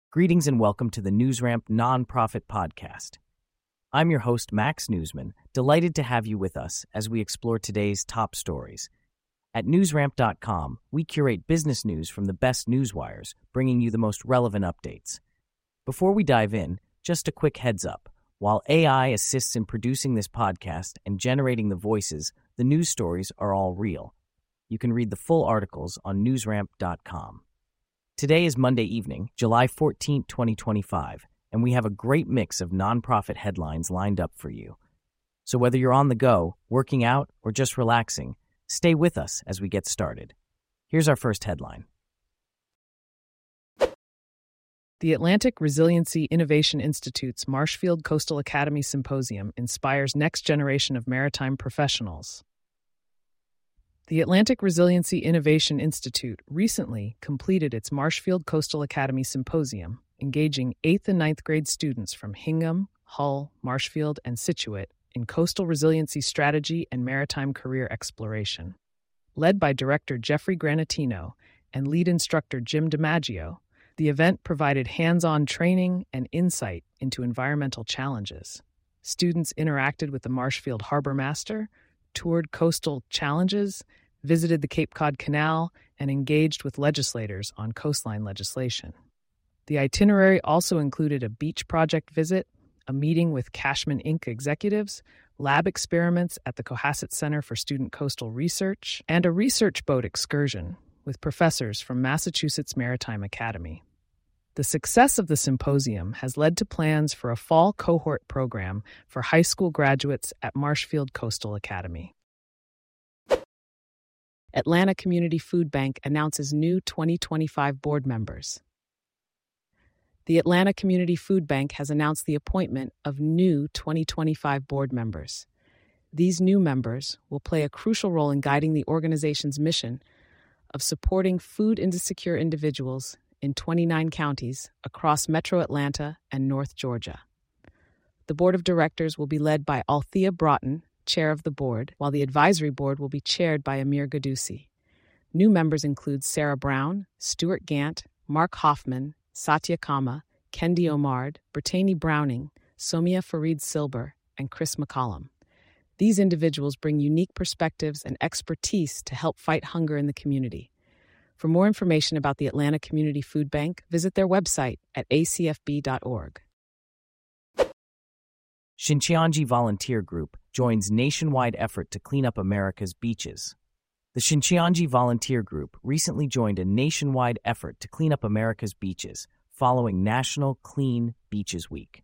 Greetings and welcome to the NewsRamp Nonprofit Podcast. I'm your host, Max Newsman, delighted to have you with us as we explore today's top stories. At newsramp.com, we curate business news from the best newswires, bringing you the most relevant updates. Before we dive in, just a quick heads up. While AI assists in producing this podcast and generating the voices, the news stories are all real. You can read the full articles on newsramp.com. Today is Monday evening, July 14, 2025, and we have a great mix of nonprofit headlines lined up for you. So whether you're on the go, working out, or just relaxing, stay with us as we get started. Here's our first headline. The Atlantic Resiliency Innovation Institute's Marshfield Coastal Academy Symposium inspires next generation of maritime professionals. The Atlantic Resiliency Innovation Institute recently completed its Marshfield Coastal Academy Symposium, engaging 8th and 9th grade students from Hingham, Hull, Marshfield, and Scituate in coastal resiliency strategy and maritime career exploration. Led by Director Jeffrey Granatino and lead instructor Jim DiMaggio, the event provided hands-on training and insight into environmental challenges. Students interacted with the Marshfield Harbor Master, toured coastal challenges, visited the Cape Cod Canal, and engaged with legislators on coastline legislation. The itinerary also included a beach project visit, a meeting with Cashman Inc. executives, lab experiments at the Cohasset Center for Student Coastal Research, and a research boat excursion with professors from Massachusetts Maritime Academy. The success of the symposium has led to plans for a fall cohort program for high school graduates at Marshfield Coastal Academy. Atlanta Community Food Bank announces new 2025 board members. The Atlanta Community Food Bank has announced the appointment of new 2025 board members. These new members will play a crucial role in guiding the organization's mission of supporting food insecure individuals in 29 counties across Metro Atlanta and North Georgia. The board of directors will be led by Althea Broughton, chair of the board, while the advisory board will be chaired by Amir Gadusi. New members include Sarah Brown, Stuart Gant, Mark Hoffman, Satya Kama, Kendi Omard, Brittany Browning, Somia Farid Silber, and Chris McCollum. These individuals bring unique perspectives and expertise to help fight hunger in the community. For more information about the Atlanta Community Food Bank, visit their website at acfb.org. Shincheonji Volunteer Group joins nationwide effort to clean up America's beaches. The Shincheonji Volunteer Group recently joined a nationwide effort to clean up America's beaches following National Clean Beaches Week.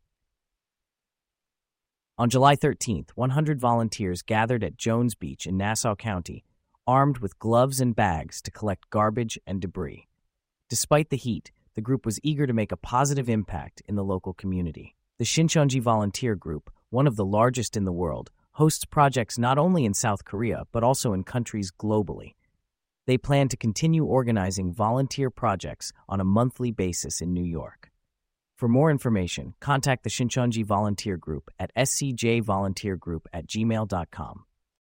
On July 13th, 100 volunteers gathered at Jones Beach in Nassau County, armed with gloves and bags to collect garbage and debris. Despite the heat, the group was eager to make a positive impact in the local community. The Shincheonji Volunteer Group, one of the largest in the world, hosts projects not only in South Korea but also in countries globally. They plan to continue organizing volunteer projects on a monthly basis in New York. For more information, contact the Shincheonji Volunteer Group at scjvolunteergroup@gmail.com.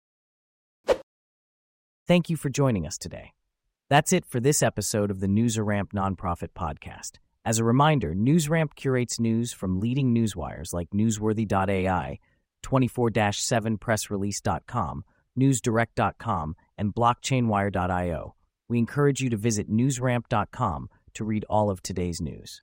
Thank you for joining us today. That's it for this episode of the NewsRamp Nonprofit Podcast. As a reminder, NewsRamp curates news from leading newswires like Newsworthy.ai, 24-7pressrelease.com, NewsDirect.com, and BlockchainWire.io. We encourage you to visit newsramp.com to read all of today's news.